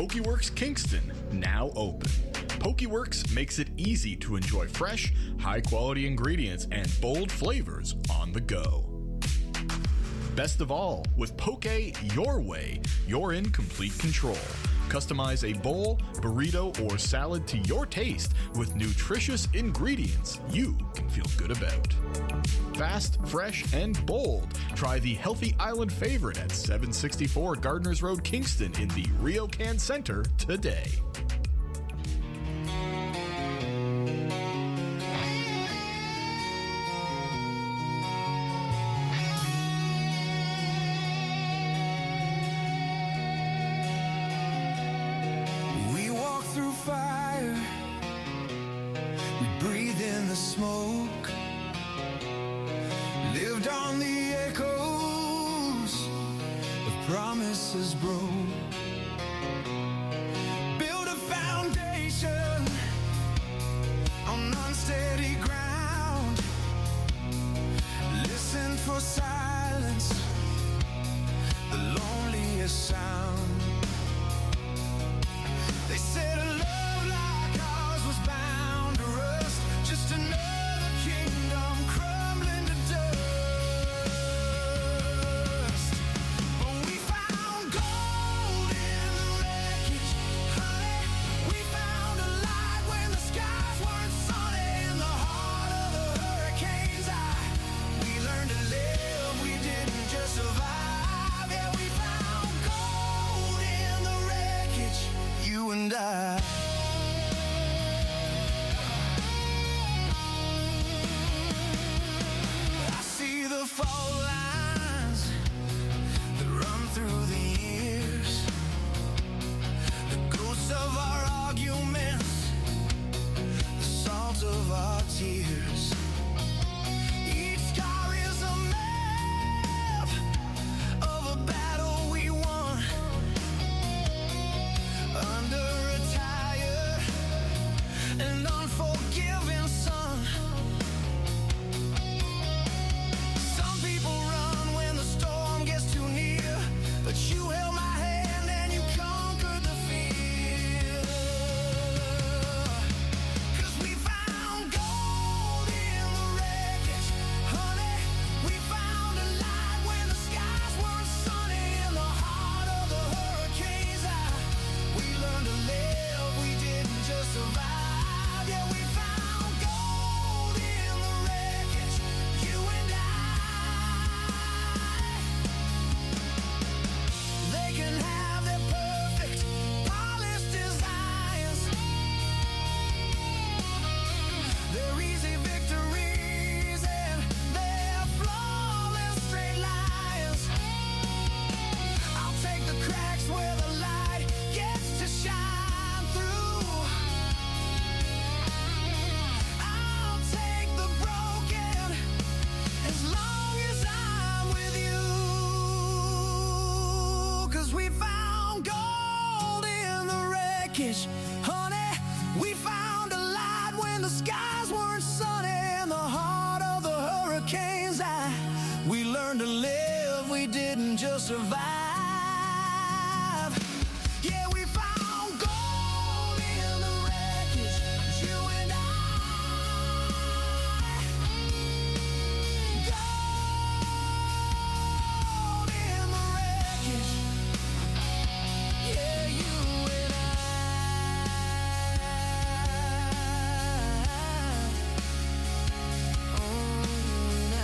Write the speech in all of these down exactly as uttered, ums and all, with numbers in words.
Pokeworks Kingston, now open. Pokeworks makes it easy to enjoy fresh, high-quality ingredients and bold flavors on the go. Best of all, with Poke Your Way, you're in complete control. Customize a bowl, burrito, or salad to your taste with nutritious ingredients you can feel good about. Fast, fresh, and bold. Try the Healthy Island favorite at seven sixty-four Gardners Road, Kingston in the Ryokan Center today. We walk through fire, we breathe in the smoke. Lived on the echoes of promises broke. Build a foundation on unsteady ground. Listen for silence, the loneliest sound. They said a love like ours was bound to rust, just another kingdom crumbling to dust. And I I see the fault lines that run through the years, the ghosts of our arguments, the salt of our tears. Each scar is a map of a battle we won. Under a tired and unforgiving sun. Some people run when the storm gets too near, but you held my hand and you conquered the fear. 'Cause we found gold in the wreckage, honey. We found a light when the skies weren't sunny. In the heart of the hurricanes, I we learned to live, we didn't just survive. Yeah, we found gold in the wreckage, you and I. They can have their perfect, polished designs, their easy victories and their flawless straight lines. I'll take the cracks where the light gets to shine through. I'll take the broken as long as I'm with you. 'Cause we found gold in the wreckage, honey. We found a light when the skies weren't sunny. In the heart of the hurricanes, I we learned to live, we didn't just survive. Yeah, we found gold in the wreckage, you and I. Gold in the wreckage, yeah, you and I. Oh, you and I.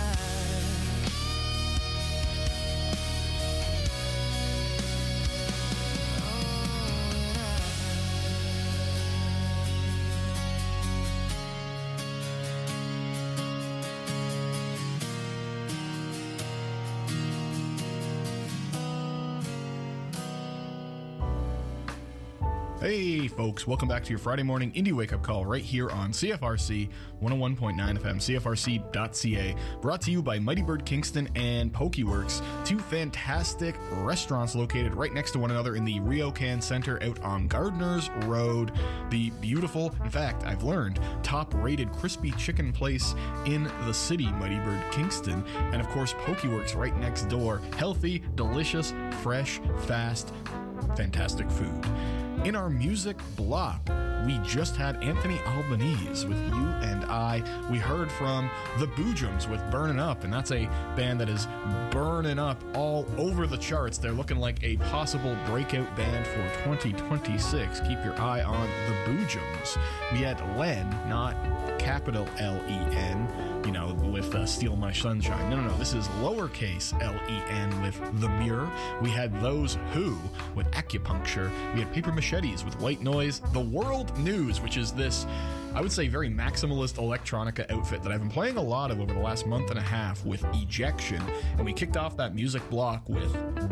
Hey folks, welcome back to your Friday morning Indie Wake Up Call right here on C F R C one oh one point nine F M, C F R C dot C A, brought to you by Mighty Bird Kingston and Pokeworks, two fantastic restaurants located right next to one another in the Ryokan Center out on Gardners Road. The beautiful, in fact, I've learned, top-rated crispy chicken place in the city, Mighty Bird Kingston, and of course Pokeworks right next door. Healthy, delicious, fresh, fast, fantastic food. In our music block, we just had Anthony Albanese with You and I. We heard from the Boojums with Burnin' Up, and that's a band that is burning up all over the charts. They're looking like a possible breakout band for twenty twenty-six. Keep your eye on the Boojums. We had Len, not capital L E N, you know, with uh, Steal My Sunshine. No, no, no. This is lowercase L E N with The Mirror. We had Those Who with Acupuncture. We had Paper Machetes with White Noise. The World News, which is this, I would say, very maximalist electronica outfit that I've been playing a lot of over the last month and a half with Ejection. And we kicked off that music block with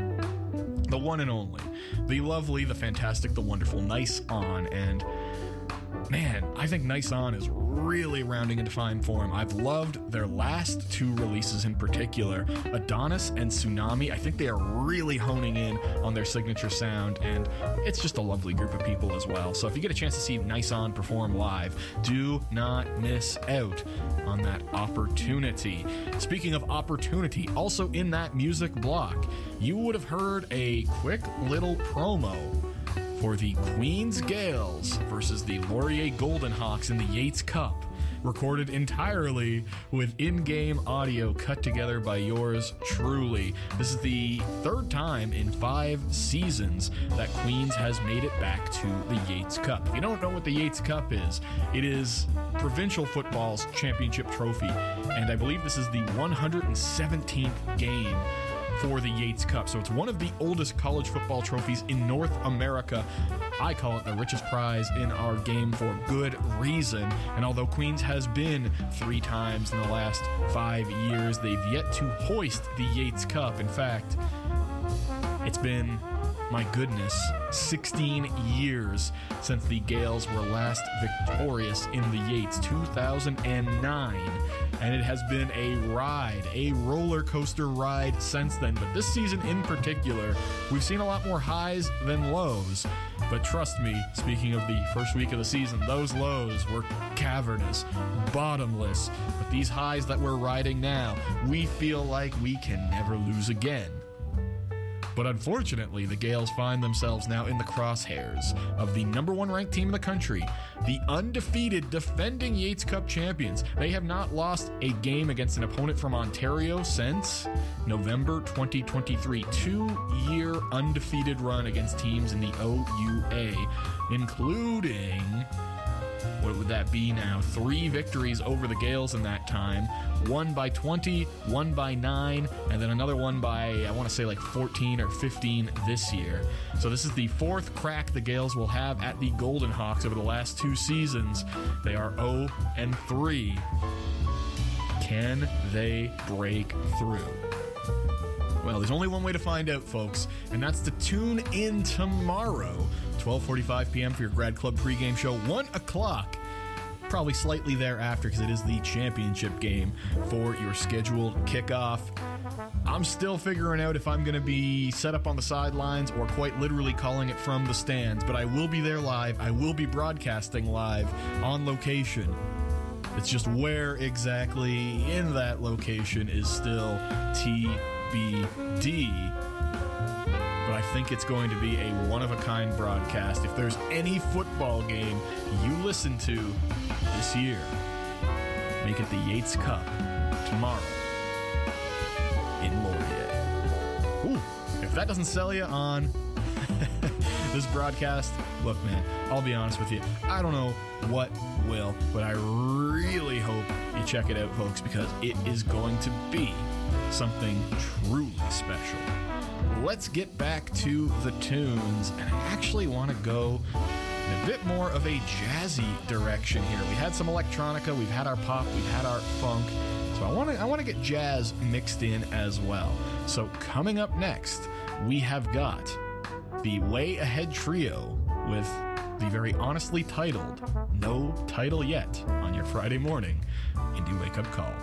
the one and only, the lovely, the fantastic, the wonderful Nice On. And man, I think Nice On is really rounding into fine form. I've loved their last two releases in particular, Adonis and Tsunami. I think they are really honing in on their signature sound, and it's just a lovely group of people as well. So if you get a chance to see Nice On perform live, do not miss out on that opportunity. Speaking of opportunity, also in that music block, you would have heard a quick little promo for the Queen's Gales versus the Laurier Golden Hawks in the Yates Cup, recorded entirely with in-game audio cut together by yours truly. This is the third time in five seasons that Queens has made it back to the Yates Cup. If you don't know what the Yates Cup is, it is provincial football's championship trophy, and I believe this is the one hundred seventeenth game for the Yates Cup. So it's one of the oldest college football trophies in North America. I call it the richest prize in our game for good reason. And although Queens has been three times in the last five years, they've yet to hoist the Yates Cup. In fact, it's been, my goodness, sixteen years since the Gales were last victorious in the Yates, two thousand nine. And it has been a ride, a roller coaster ride since then. But this season in particular, we've seen a lot more highs than lows. But trust me, speaking of the first week of the season, those lows were cavernous, bottomless. But these highs that we're riding now, we feel like we can never lose again. But unfortunately, the Gales find themselves now in the crosshairs of the number one ranked team in the country, the undefeated defending Yates Cup champions. They have not lost a game against an opponent from Ontario since November twenty twenty-three. Two-year undefeated run against teams in the O U A, including, what would that be now? Three victories over the Gales in that time. One by twenty, one by nine, and then another one by, I want to say like fourteen or fifteen this year. So this is the fourth crack the Gales will have at the Golden Hawks over the last two seasons. They are oh and three. Can they break through? Well, there's only one way to find out, folks, and that's to tune in tomorrow, twelve forty-five p.m. for your Grad Club pregame show, one o'clock. Probably slightly thereafter, because it is the championship game for your scheduled kickoff. I'm still figuring out if I'm going to be set up on the sidelines or quite literally calling it from the stands, but I will be there live. I will be broadcasting live on location. It's just where exactly in that location is still T B D. But I think it's going to be a one-of-a-kind broadcast. If there's any football game you listen to this year, make it the Yates Cup tomorrow in Laurier. Ooh, if that doesn't sell you on this broadcast, look, man, I'll be honest with you. I don't know what will, but I really hope you check it out, folks, because it is going to be something truly special. Let's get back to the tunes, and I actually want to go in a bit more of a jazzy direction here. We had some electronica, we've had our pop, we've had our funk, so I want to I want to get jazz mixed in as well. So coming up next, we have got the Way Ahead Trio with the very honestly titled No Title Yet on your Friday morning Indie Wake Up Call.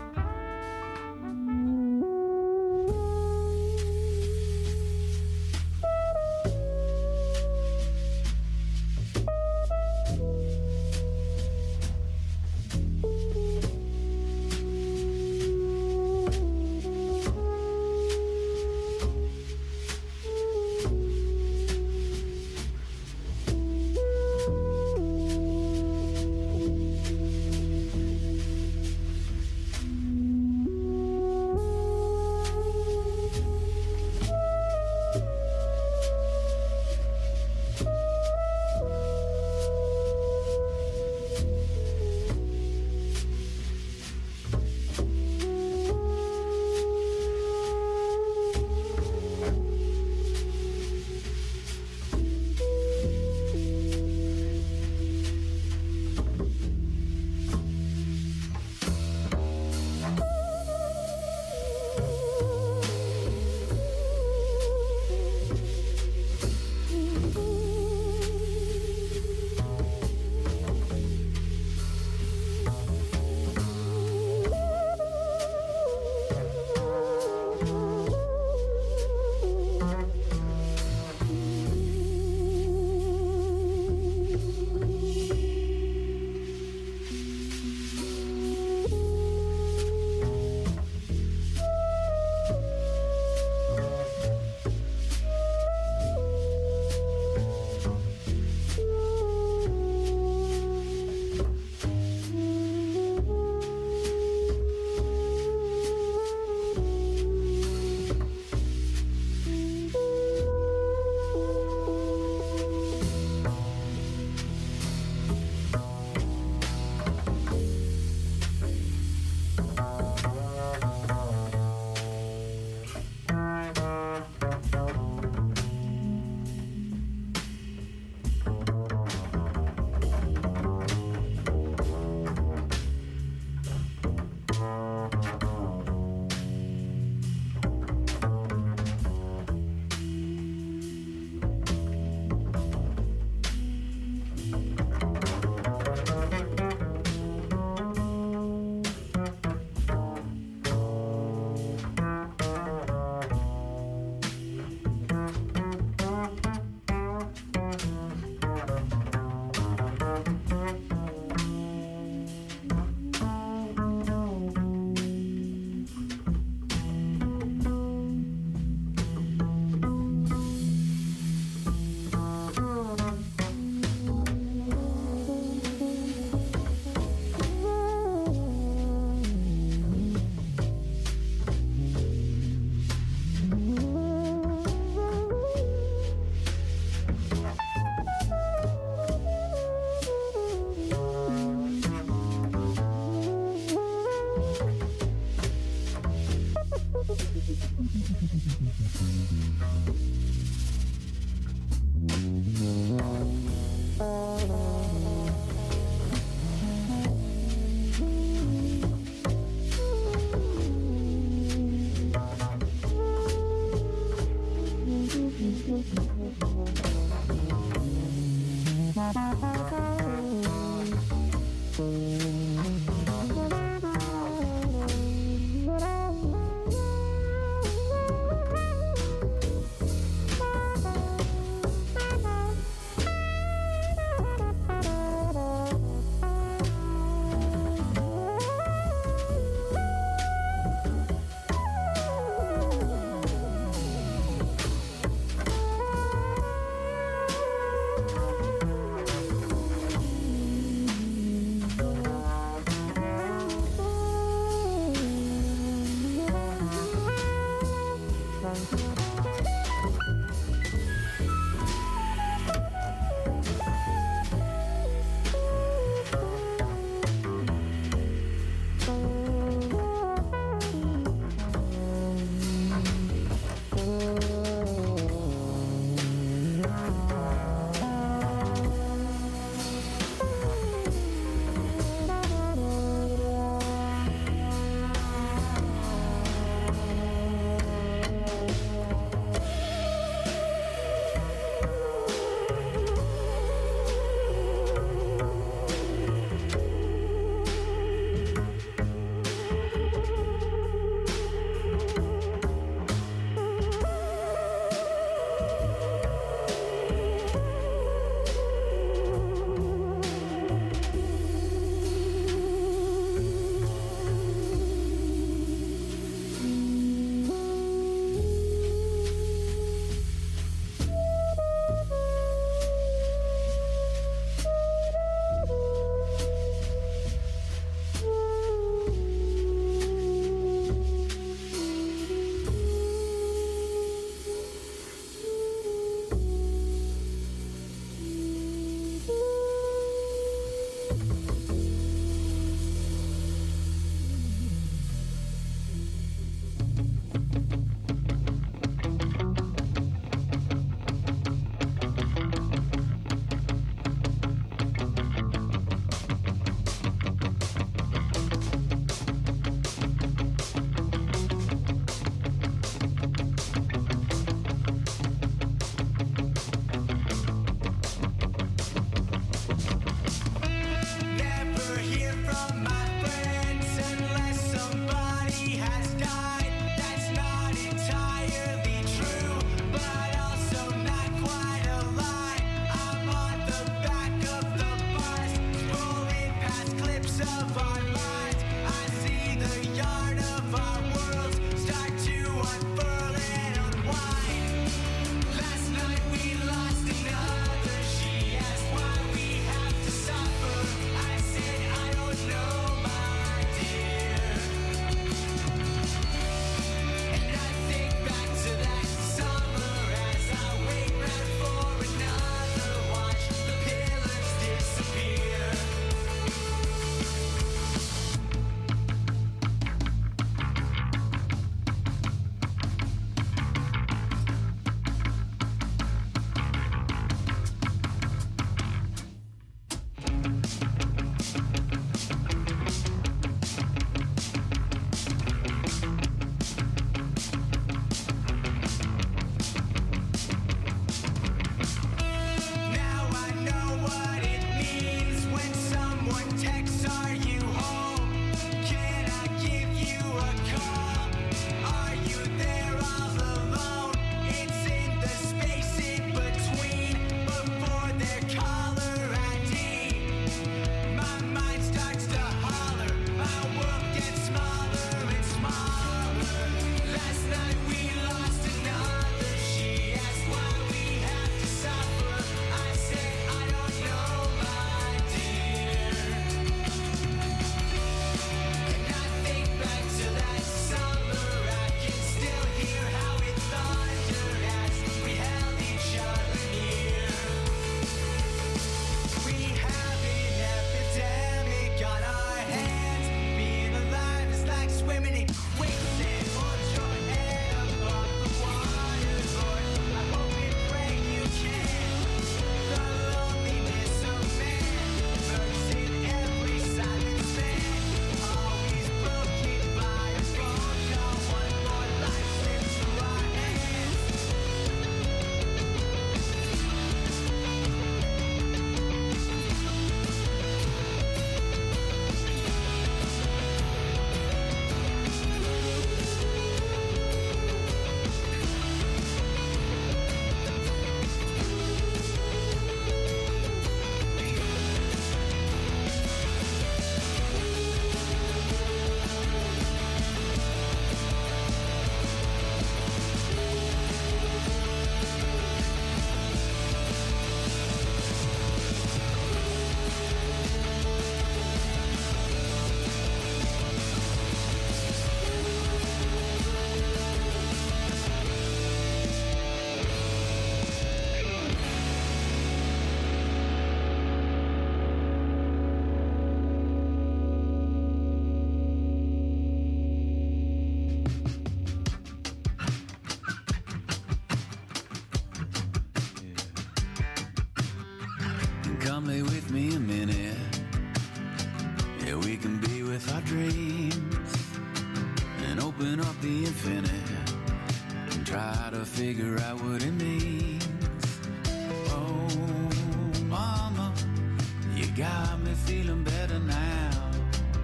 our dreams and open up the infinite and try to figure out what it means. Oh, mama, you got me feeling better now.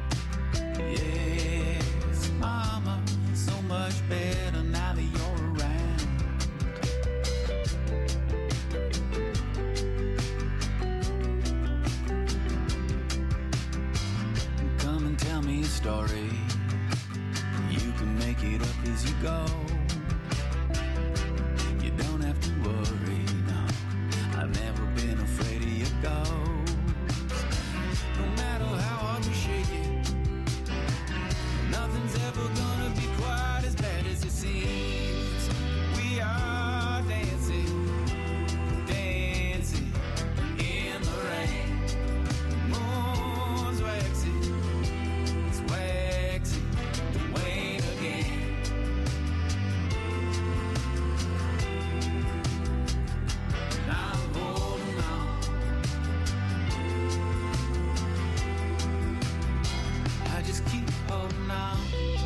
Yes, mama, so much better now that you're around. Come and tell me a story. You can make it up as you go. You don't have to worry, no. I've never been afraid of your ghost. No matter how hard we shake it, nothing's ever gonna be quite as bad as it seems. We are dancing, dancing in the rain. Moon's waxing, it's waxing, to wane again. I'm holding on. I just keep holding on.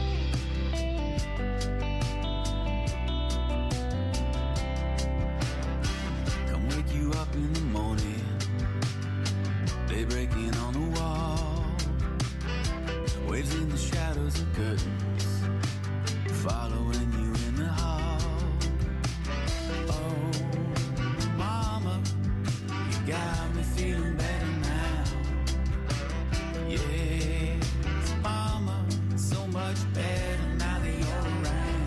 Come wake you up in the morning, day breaking on the wall, waves in the shadows of curtains, following you in the hall. Oh, mama, you got me feeling better now. Yes, mama, so much better now that you're around.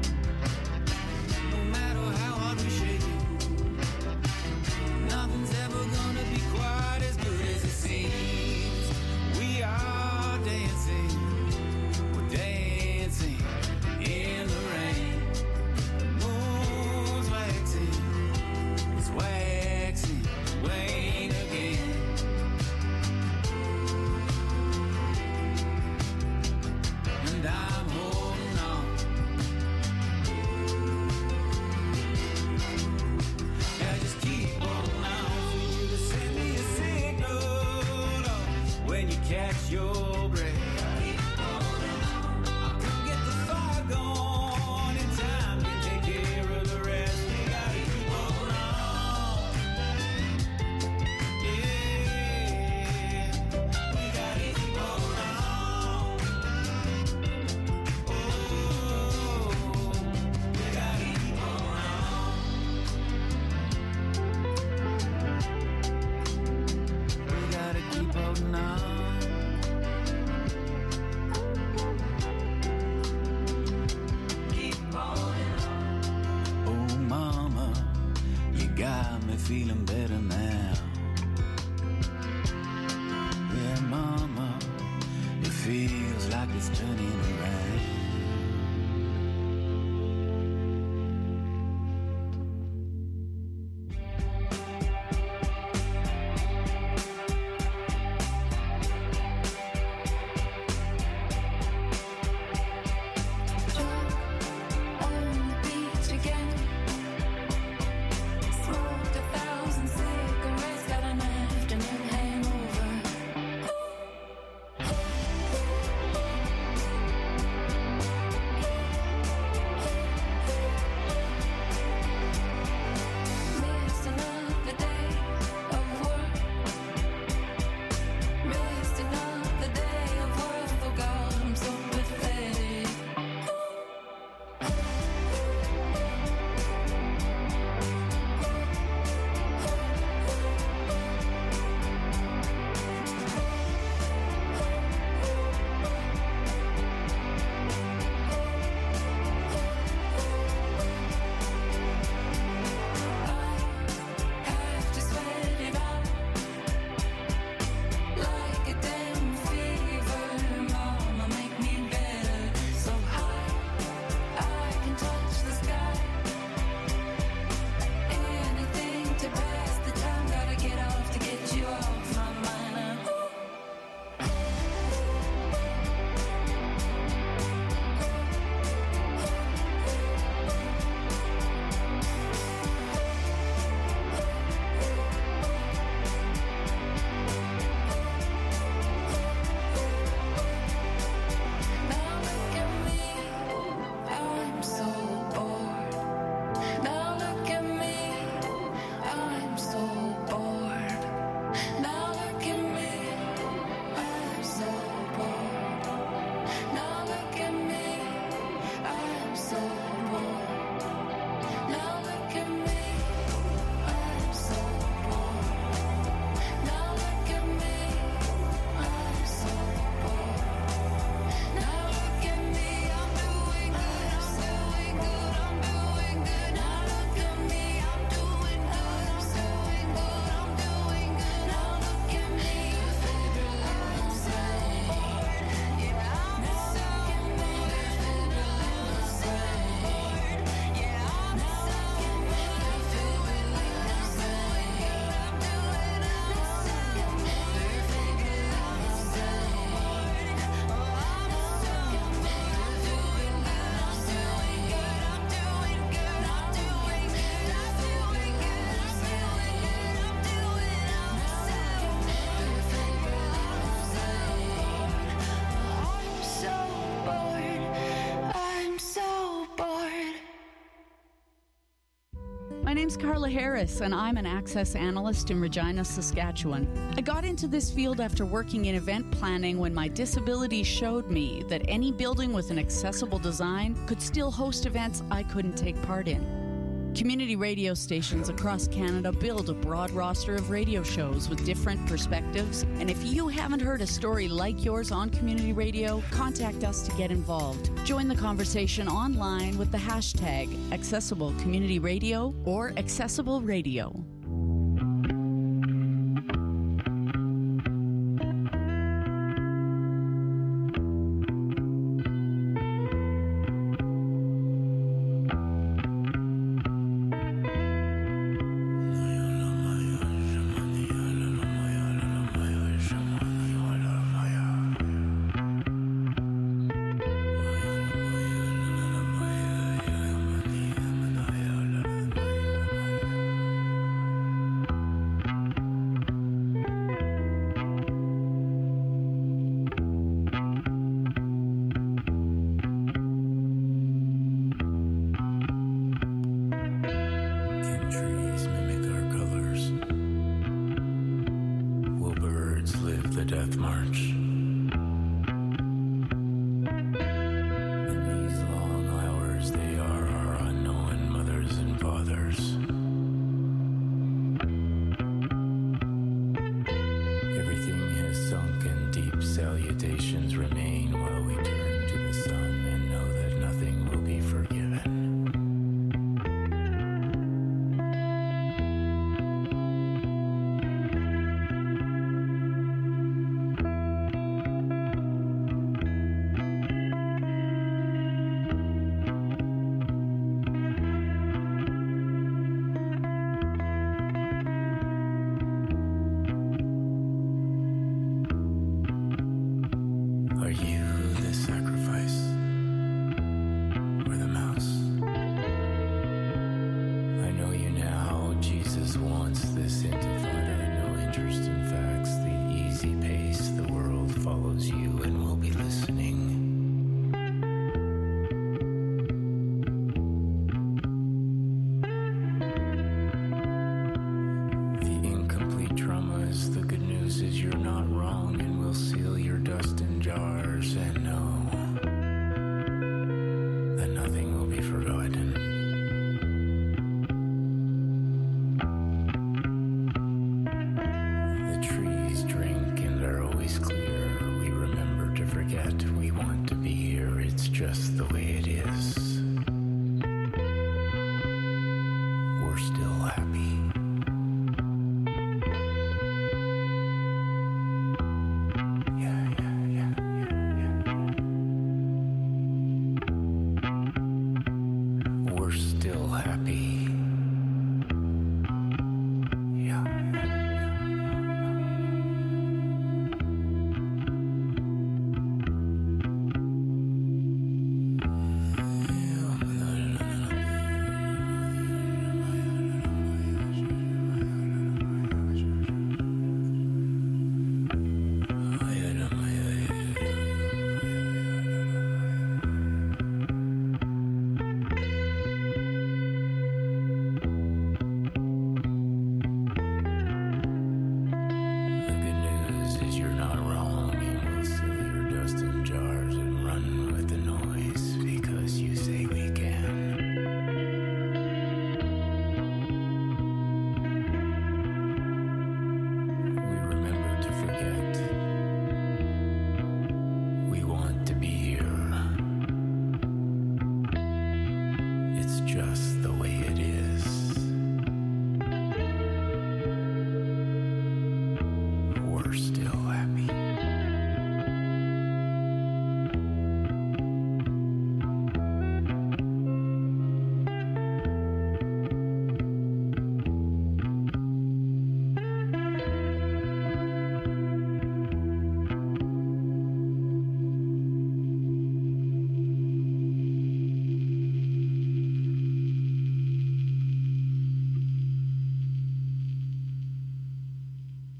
No matter how hard we shake it, nothing's ever gonna be quite as good as it seems. We are dancing, we're dancing in the rain. Moon's waxing, it's waxing, wane again. And I'm holding on. Yeah, just keep holding on for you to send me a signal, oh, when you catch your breath. I'll come get the fire going in time to take care of the rest. We gotta keep holding on. Yeah, we gotta keep holding on. Oh, we gotta keep holding on. We gotta keep holding on. Keep holding on. Oh, mama, you got me feeling better now. Yeah, mama, it feels like it's turning around. On the beach again, smoked a thousand cigarettes, got an afternoon hangover. name's Carla Harris, and I'm an access analyst in Regina, Saskatchewan. I got into this field after working in event planning when my disability showed me that any building with an accessible design could still host events I couldn't take part in. Community radio stations across Canada build a broad roster of radio shows with different perspectives, and if you haven't heard a story like yours on community radio, contact us to get involved. Join the conversation online with the hashtag Accessible Community Radio or Accessible Radio.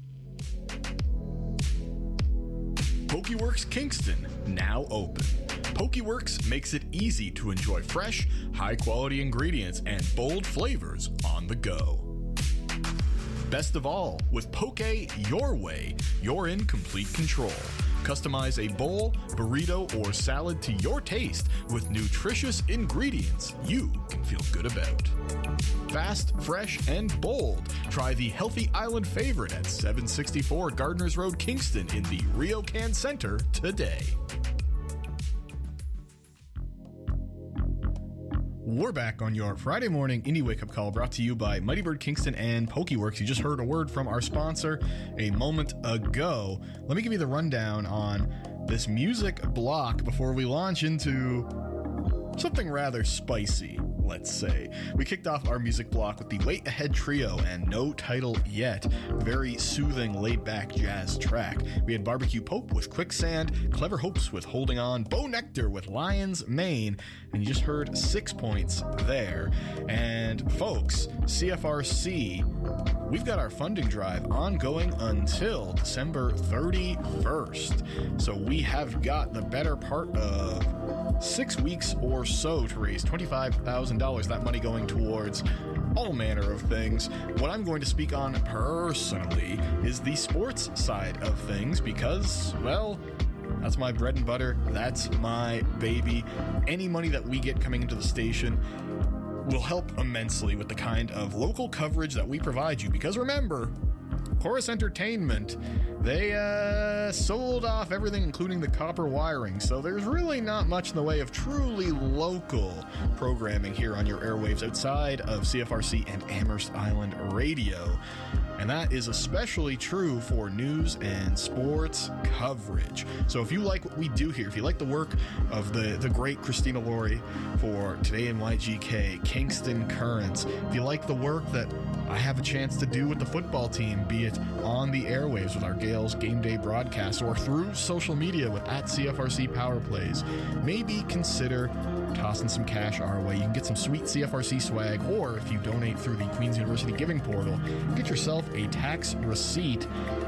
PokeWorks Kingston, now open. PokeWorks makes it easy to enjoy fresh, high-quality ingredients and bold flavors on the go. Best of all, with Poke Your Way, you're in complete control. Customize a bowl, burrito, or salad to your taste with nutritious ingredients you can feel good about. Fast, fresh, and bold. Try the Healthy Island favorite at seven sixty-four Gardners Road, Kingston in the RioCan Center today. We're back on your Friday morning indie wake-up call, brought to you by Mighty Bird Kingston and PokeWorks. You just heard a word from our sponsor a moment ago. Let me give you the rundown on this music block before we launch into something rather spicy, let's say. We kicked off our music block with the Wait Ahead Trio and No Title Yet. Very soothing, laid-back jazz track. We had Barbecue Pope with Quicksand, Clever Hopes with Holding On, Bo Nectar with Lion's Mane, and you just heard Six Points there. And folks, C F R C, we've got our funding drive ongoing until December thirty-first. So we have got the better part of six weeks or so to raise twenty-five thousand dollars, that money going towards all manner of things. What I'm going to speak on personally is the sports side of things because, well, that's my bread and butter. That's my baby. Any money that we get coming into the station will help immensely with the kind of local coverage that we provide you. Because remember, Chorus Entertainment, they uh, sold off everything, including the copper wiring, so there's really not much in the way of truly local programming here on your airwaves outside of C F R C and Amherst Island Radio. And that is especially true for news and sports coverage. So if you like what we do here, if you like the work of the, the great Christina Laurie for Today in Y G K, Kingston Currents, if you like the work that I have a chance to do with the football team, be it on the airwaves with our Gales Game Day broadcast or through social media with at C F R C Power Plays, maybe consider tossing some cash our way. You can get some sweet C F R C swag, or if you donate through the Queen's University Giving Portal, get yourself a tax receipt.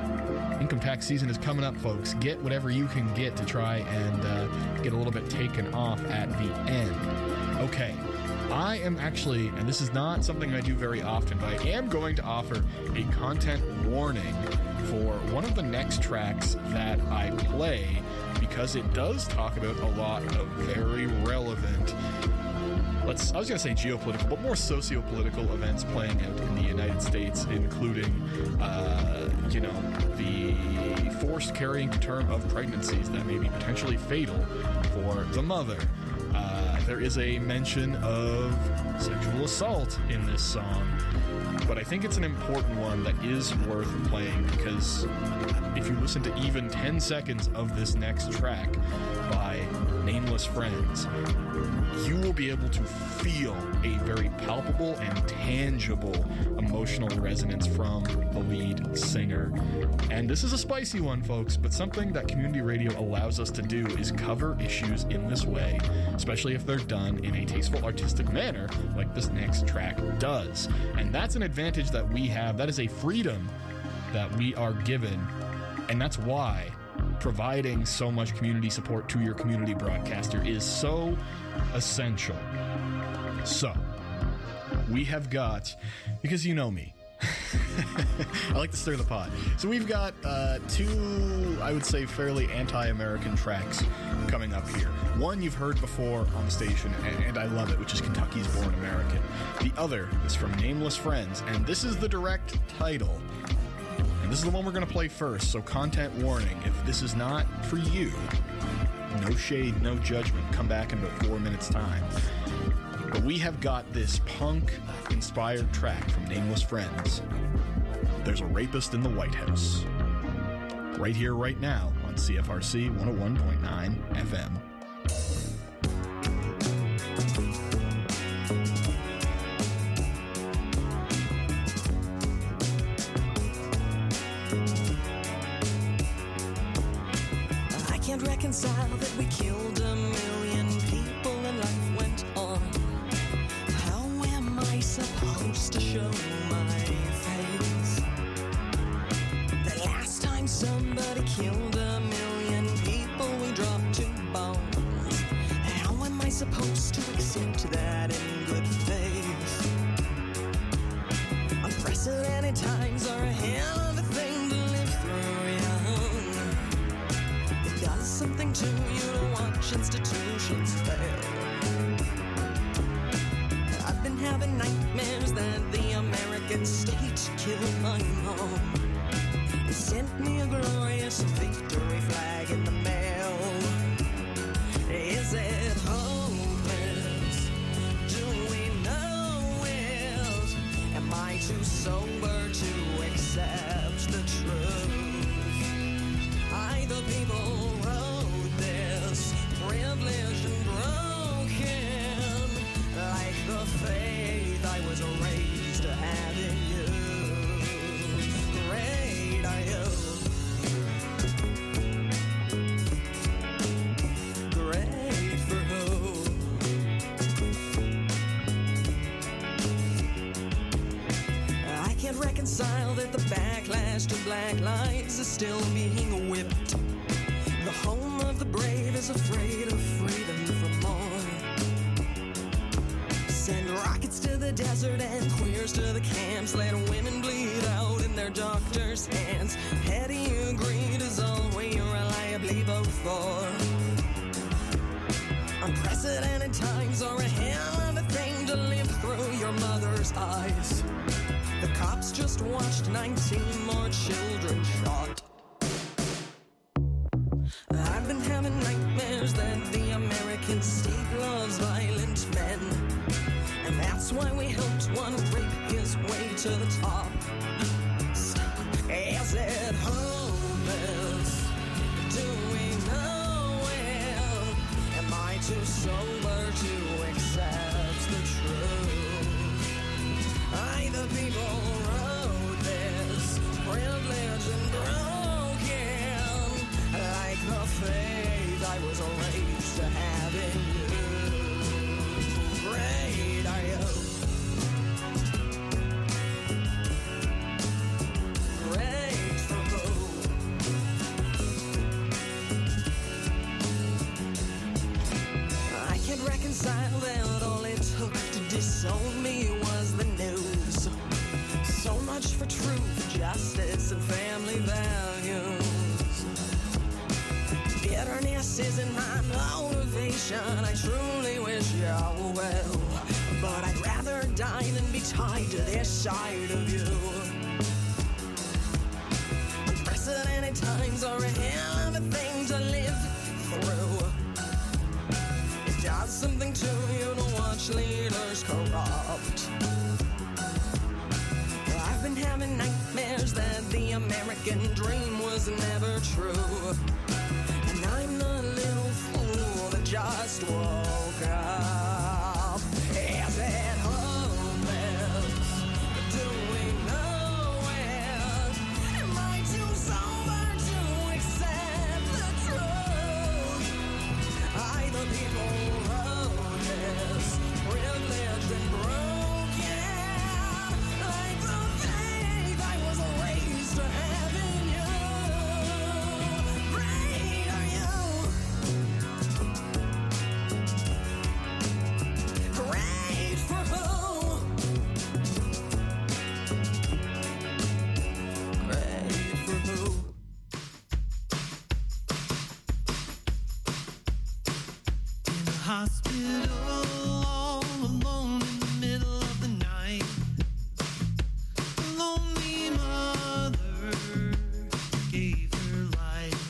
Income tax season is coming up, folks. Get whatever you can get to try and uh, get a little bit taken off at the end. Okay, I am actually, and this is not something I do very often, but I am going to offer a content warning for one of the next tracks that I play, because it does talk about a lot of very relevant, let's, I was going to say geopolitical, but more socio-political events playing out in the United States, including, uh, you know, the forced carrying to term of pregnancies that may be potentially fatal for the mother. Uh, there is a mention of sexual assault in this song, but I think it's an important one that is worth playing, because if you listen to even ten seconds of this next track by Nameless Friends, you will be able to feel a very palpable and tangible emotional resonance from the lead singer. And this is a spicy one, folks, but something that community radio allows us to do is cover issues in this way, especially if they're done in a tasteful, artistic manner like this next track does. And that's an advantage that we have. That is a freedom that we are given, and that's why providing so much community support to your community broadcaster is so essential. So, we have got, because you know me, I like to stir the pot. So we've got uh, two, I would say, fairly anti-American tracks coming up here. One you've heard before on the station, and, and I love it, which is Kentucky's Born American. The other is from Nameless Friends, and this is the direct title. And this is the one we're going to play first, so content warning. If this is not for you, no shade, no judgment. Come back in about four minutes' time. But we have got this punk-inspired track from Nameless Friends. There's a Rapist in the White House. Right here, right now, on C F R C one oh one point nine F M. I can't reconcile that we killed a million people and life went on. How am I supposed to show my face? The last time somebody killed a million people, we dropped two bombs. supposed to accept that in good faith? Unprecedented times are a hell of a thing to live through young. It does something to you to watch institutions fail. I've been having nightmares that the American state killed my mom. It sent me a glorious victory flag in the mail. Is it hopeless? Do we know it? Am I too sober to accept the truth? I, the people, wrote this, privileged and broken, like the faith I was raised to have in you. Great are you. Great for who? I can't reconcile that the backlash to black lives is still being whipped. The home of the brave is afraid of freedom from more. Send rockets to the desert and queers to the camps. Let women bleed out in their doctors' hands. Petty greed is all we reliably vote for. Unprecedented times are a hell of a thing to live through your mother's eyes. The cops just watched nineteen more children shot. I've been having nightmares that the American state loves violent men. And that's why we helped one rape his way to the top. Is it hopeless? Do we know it? Am I too sober to accept the truth? I, the people, wrote this, privileged and broken, like the faith I was raised to have in you. Great are you. Great for who? I can't reconcile that all it took to disown me was the news. So much for truth, justice, and family values. Bitterness isn't my motivation. I truly wish you well, but I'd rather die than be tied to this side of you. Unprecedented times are a hell of a thing to live through. It does something to you to watch leaders corrupt. I've been having nightmares that the American dream was never true. And I'm the little fool that just woke up. Is it hopeless? Do we know it? Am I too sober to accept the truth? I, the people, wrote this, privileged and broken, like the faith I was raised to have in you. Great are you. Great for who? Great for who? In a hospital, all alone in the middle of the night. A lonely mother gave her life.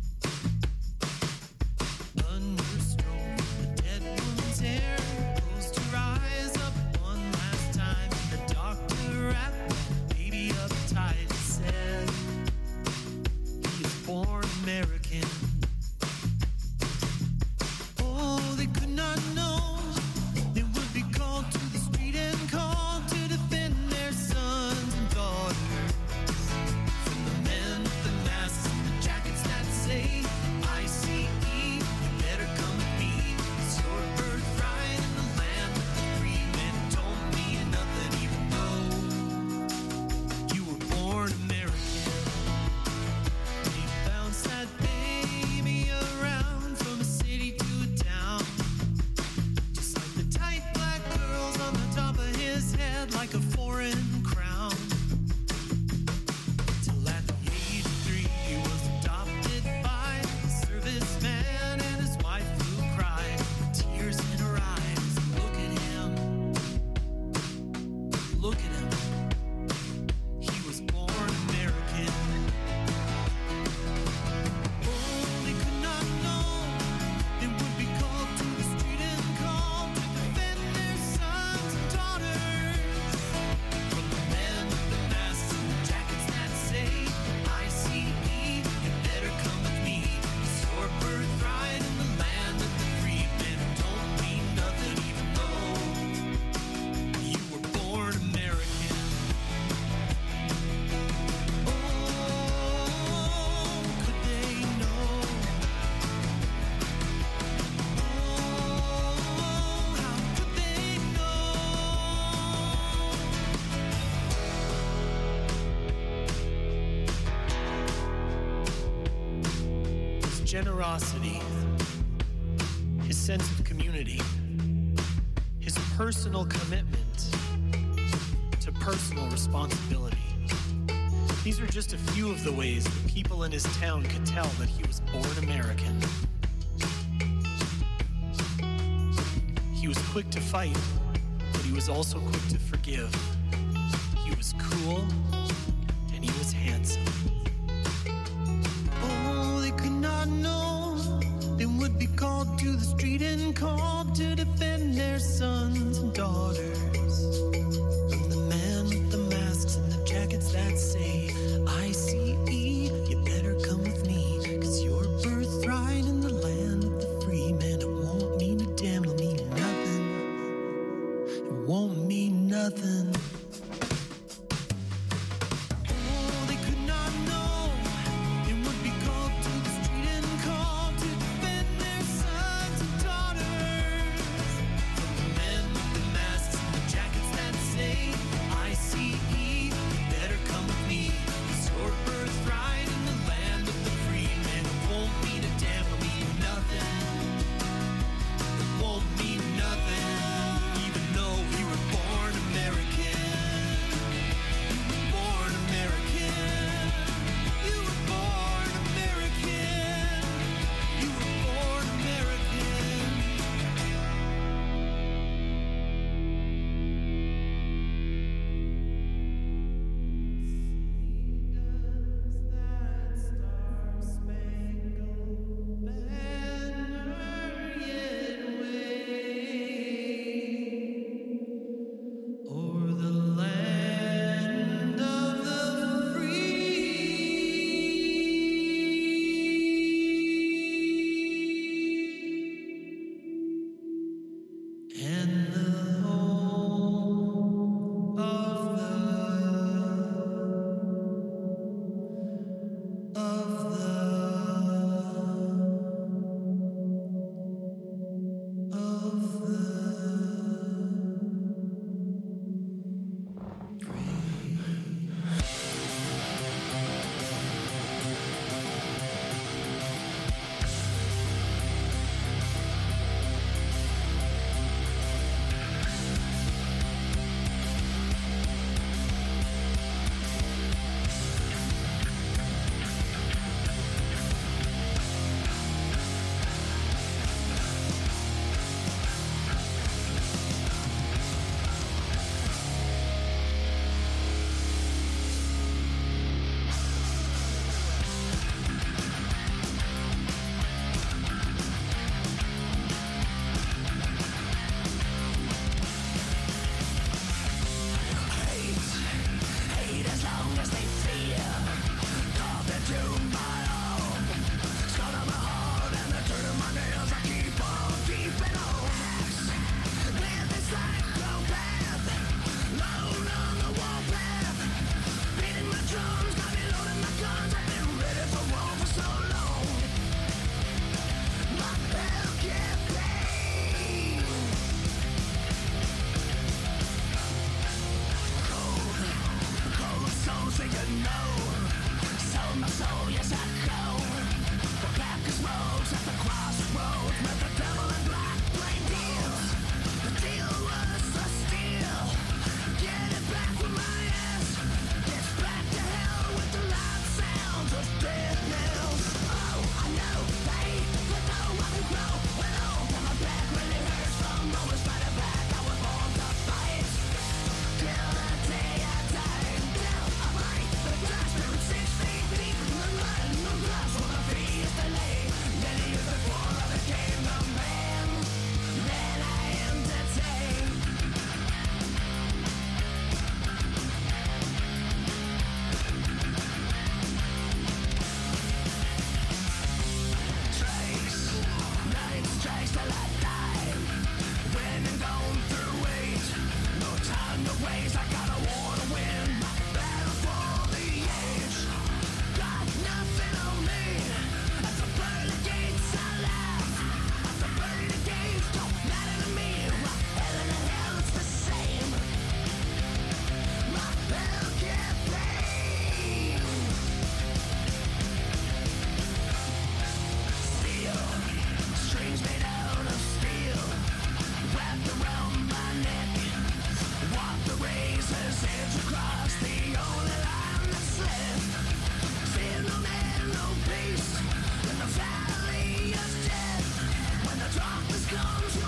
Under stroke, the dead woman's hair closed her eyes up one last time. The doctor wrapped the baby up tight and said, he is born American. Oh, they could not know generosity, his sense of community, his personal commitment to personal responsibility. These are just a few of the ways that people in his town could tell that he was born American. He was quick to fight, but he was also quick to forgive. He was cool, and he was handsome. Oh, they could not know they would be called to the street and called to defend their sons and daughters from the man with the masks and the jackets that say I C E, you better come with me, 'cause your birthright in the land of the free. Man, it won't mean a damn, it'll mean nothing. It won't mean nothing. Oh, they could not know they would be called to the street and called to defend their sons and daughters from the men with the masks and the jackets that say I C E, you better come with me, 'cause your birth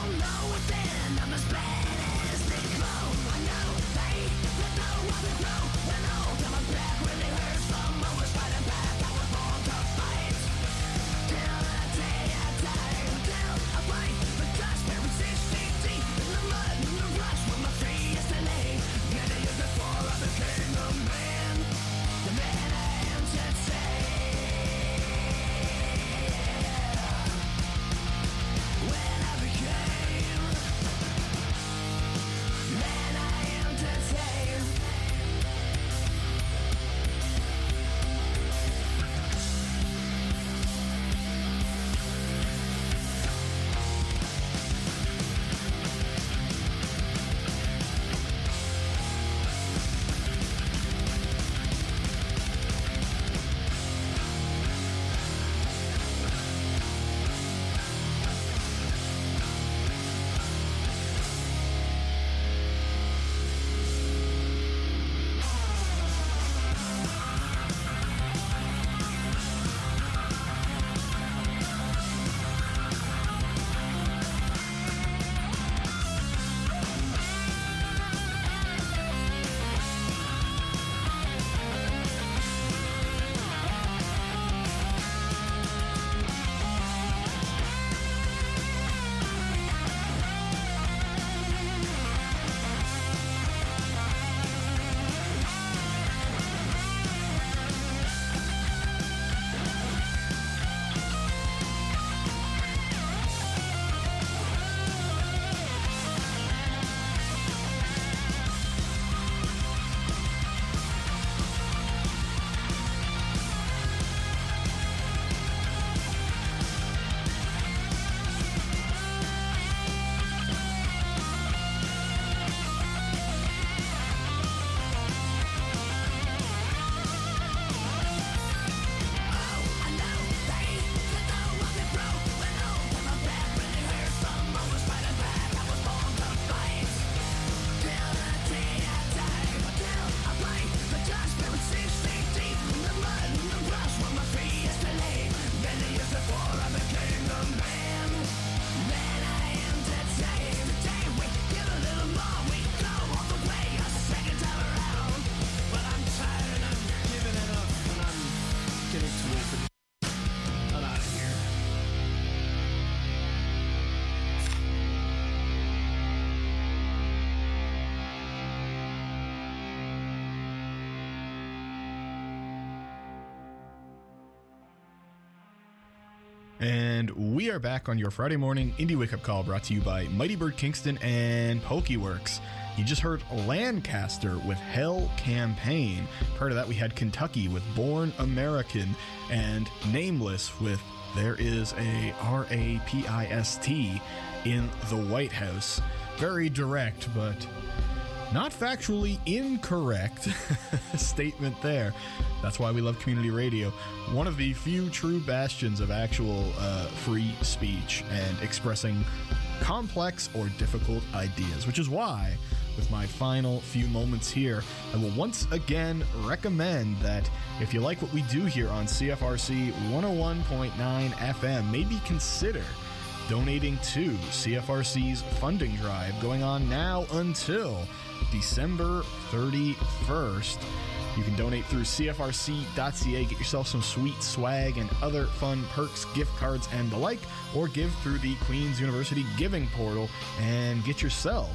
And we are back on your Friday morning Indie Wake Up Call, brought to you by Mighty Bird Kingston and PokeWorks. You just heard Lancaster with Hell Campaign. Prior to that, we had Kentucky with Born American, and Nameless with There Is a R A P I S T in the White House. Very direct, but not factually incorrect statement there. That's why we love community radio. One of the few true bastions of actual uh, free speech and expressing complex or difficult ideas, which is why, with my final few moments here, I will once again recommend that if you like what we do here on C F R C one oh one point nine F M, maybe consider donating to C F R C's funding drive going on now until December thirty-first. You can donate through C F R C dot C A, get yourself some sweet swag and other fun perks, gift cards, and the like, or give through the Queen's University Giving Portal and get yourself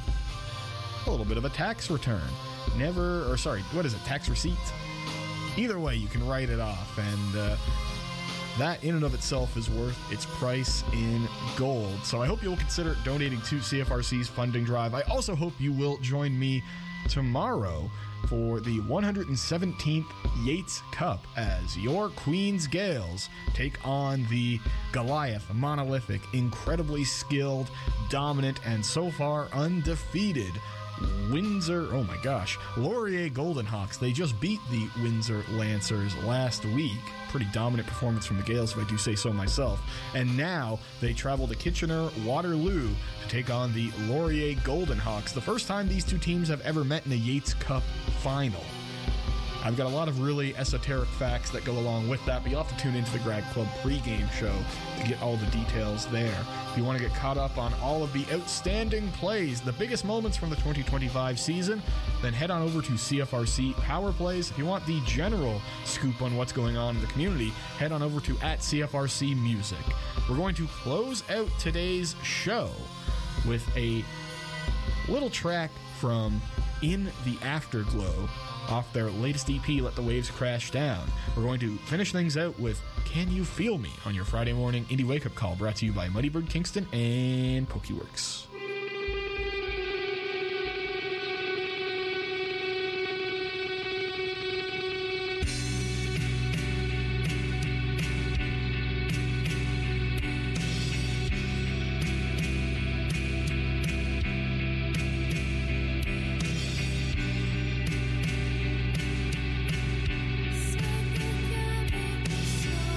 a little bit of a tax return. Never, or sorry, what is it, tax receipt? Either way, you can write it off, and uh, that in and of itself is worth its price in gold. So I hope you'll consider donating to C F R C's funding drive. I also hope you will join me tomorrow for the one hundred seventeenth Yates Cup as your Queen's Gales take on the Goliath, monolithic, incredibly skilled, dominant, and so far undefeated Windsor, oh my gosh, Laurier Golden Hawks. They just beat the Windsor Lancers last week. Pretty dominant performance from the Gales, if I do say so myself. And now they travel to Kitchener Waterloo to take on the Laurier Golden Hawks. The first time these two teams have ever met in a Yates Cup final. I've got a lot of really esoteric facts that go along with that, but you'll have to tune into the Grad Club pregame show to get all the details there. If you want to get caught up on all of the outstanding plays, the biggest moments from the twenty twenty-five season, then head on over to C F R C Power Plays. If you want the general scoop on what's going on in the community, head on over to at C F R C Music. We're going to close out today's show with a little track from In the Afterglow off their latest E P, Let the Waves Crash Down. We're going to finish things out with Can You Feel Me on your Friday morning indie wake-up call, brought to you by Muddy Bird Kingston and PokeWorks.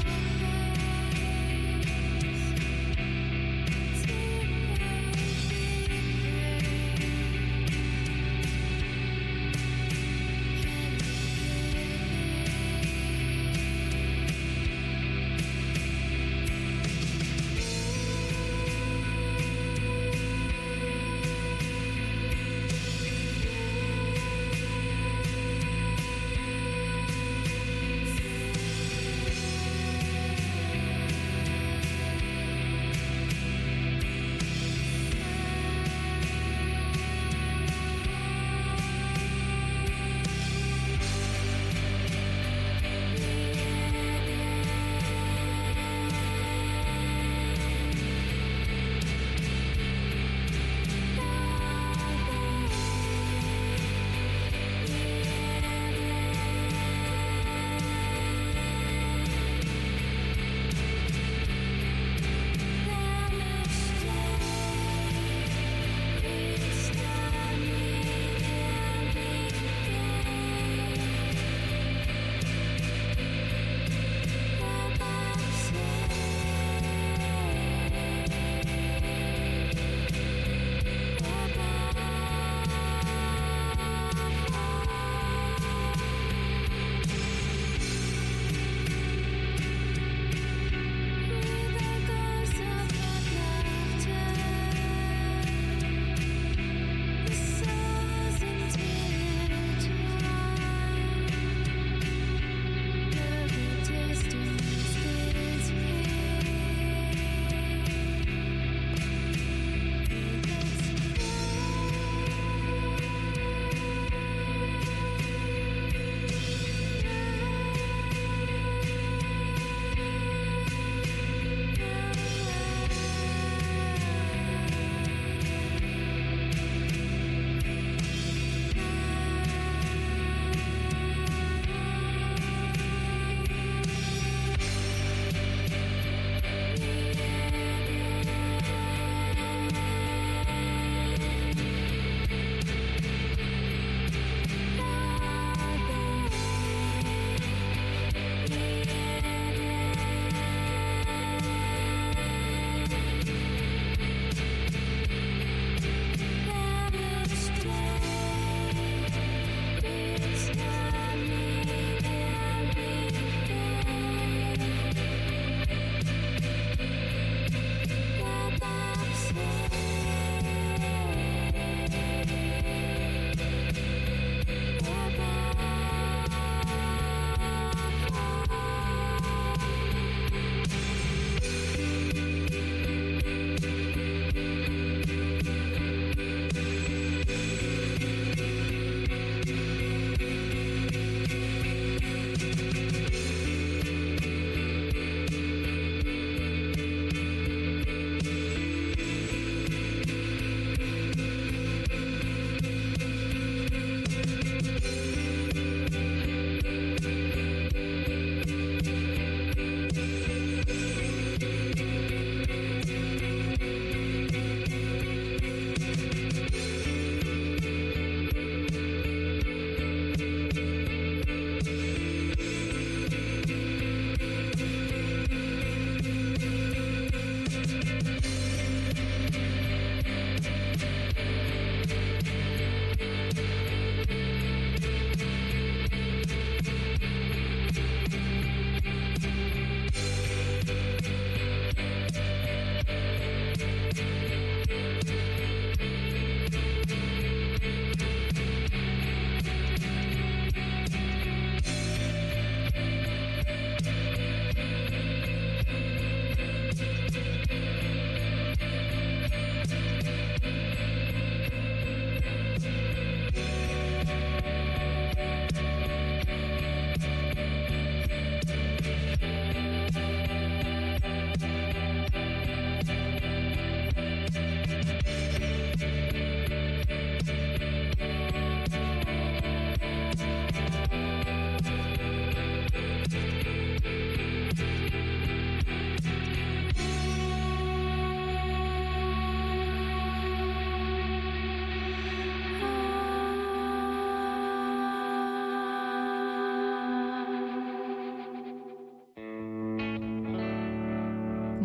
Tonight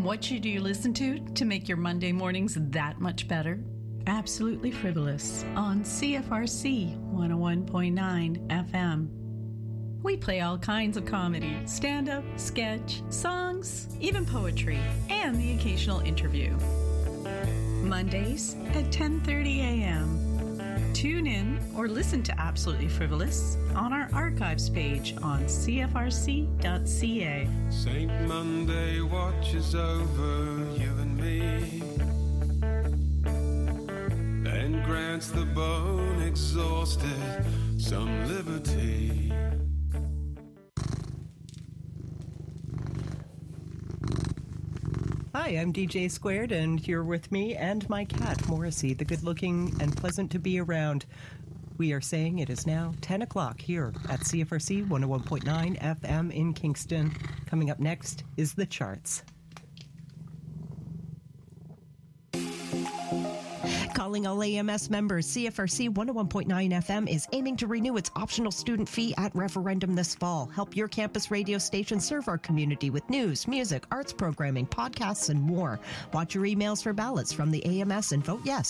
What should you listen to to make your Monday mornings that much better? Absolutely Frivolous on C F R C one oh one point nine F M. We play all kinds of comedy, stand-up, sketch, songs, even poetry, and the occasional interview. Mondays at ten thirty a.m. Tune in or listen to Absolutely Frivolous on our archives page on C F R C dot C A. Saint Monday watches over you and me and grants the bone exhausted some liberty. Hi, I'm D J Squared, and you're with me and my cat, Morrissey, the good-looking and pleasant to be around. We are saying it is now ten o'clock here at C F R C one oh one point nine F M in Kingston. Coming up next is The Charts. Calling all A M S members, C F R C one oh one point nine F M is aiming to renew its optional student fee at referendum this fall. Help your campus radio station serve our community with news, music, arts programming, podcasts, and more. Watch your emails for ballots from the A M S and vote yes